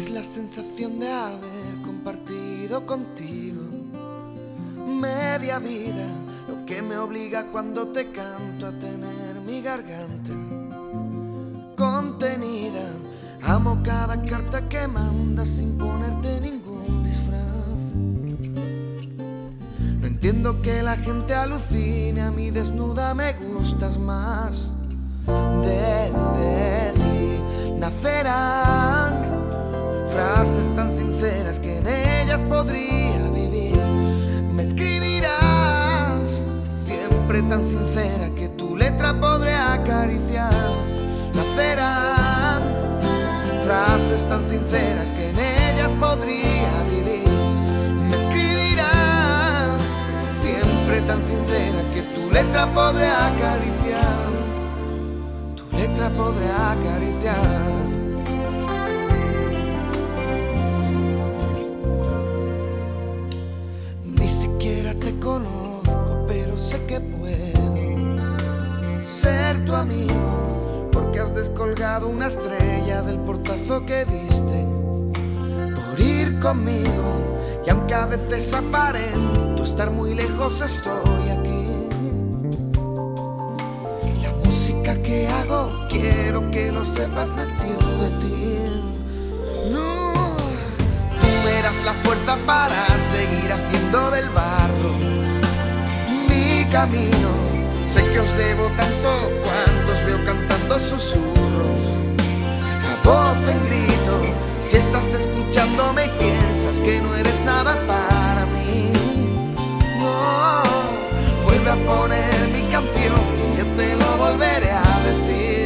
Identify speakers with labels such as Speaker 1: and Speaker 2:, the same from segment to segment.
Speaker 1: Es la sensación de haber compartido contigo media vida, lo que me obliga cuando te canto a tener mi garganta contenida. Amo cada carta que mandas sin ponerte ningún disfraz. No entiendo que la gente alucine, a mí desnuda me gustas más. De ti nacerán frases tan sinceras que en ellas podría vivir. Me escribirás siempre tan sincera que tu letra podré acariciar. Nacerán frases tan sinceras que en ellas podría vivir. Me escribirás siempre tan sincera que tu letra podré acariciar. Tu letra podré acariciar. Ni siquiera te conozco, pero sé que puedo ser tu amigo, porque has descolgado una estrella del portazo que diste por ir conmigo. Y aunque a veces aparento estar muy lejos, estoy aquí. La música que hago, quiero que lo sepas, nació de ti. No, tú me das la fuerza para seguir haciendo del barro mi camino. Sé que os debo tanto cuando os veo cantando susurros a voz en grito. Si estás escuchándome piensas que no eres nada para mí. No, vuelve a poner mi canción y yo te lo volveré a decir.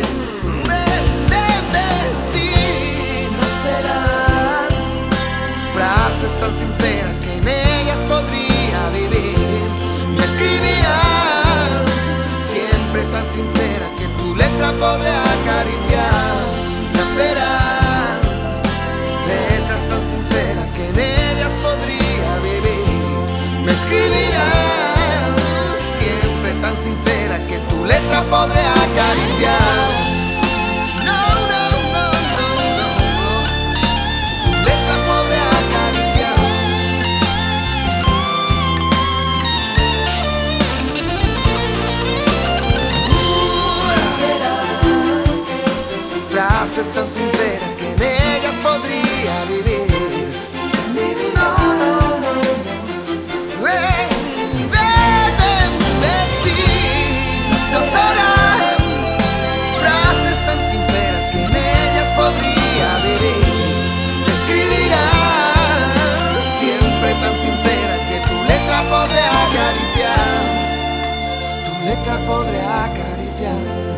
Speaker 1: De ti nacerán frases tan sinceras que en ellas podría vivir. Me escribirás siempre tan sincera que tu letra podré acariciar. Nacerán letras tan sinceras que en ellas podría vivir. Me escribirás siempre tan sincera que tu letra podré acariciar. No, no, no, no, no, no. Tu letra podré acariciar. Frases tan sinceras que en ellas podría vivir. No, no, no, no. De ti nacerán frases tan sinceras que en ellas podría vivir. Me escribirás siempre tan sincera que tu letra podré acariciar. Tu letra podré acariciar.